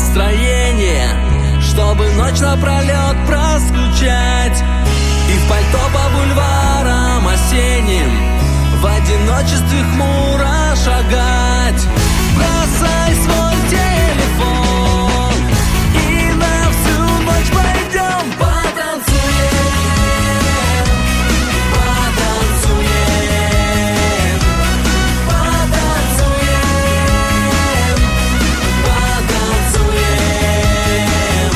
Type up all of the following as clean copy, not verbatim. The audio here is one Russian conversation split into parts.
настроение, чтобы ночь напролет проскучать и в пальто по бульварам осенним в одиночестве хмуро шагать. Бросай свой телефон и на всю ночь пойдем потанцуем, потанцуем, потанцуем, потанцуем.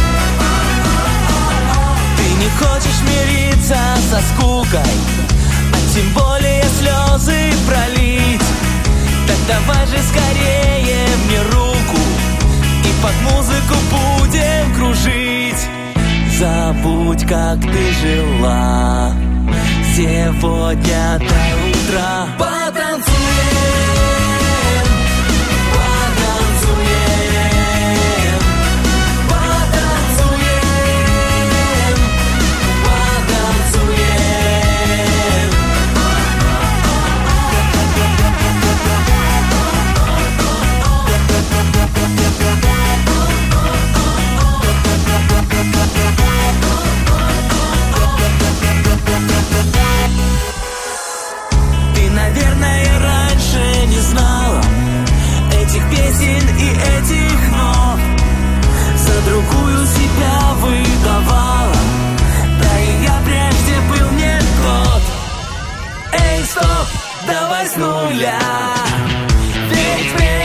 Ты не хочешь мириться со скукой, а тем более слезы пролить. Так давай же скорее мне руку и под музыку будем кружить. Забудь, как ты жила сегодня до утра. Потанцуем, потанцуем, потанцуем, потанцуем. Ты, наверное, раньше не знала этих песен и этих нот, за другую себя выдавала, да и я прежде был не тот. Эй, стоп, давай с нуля, ведь время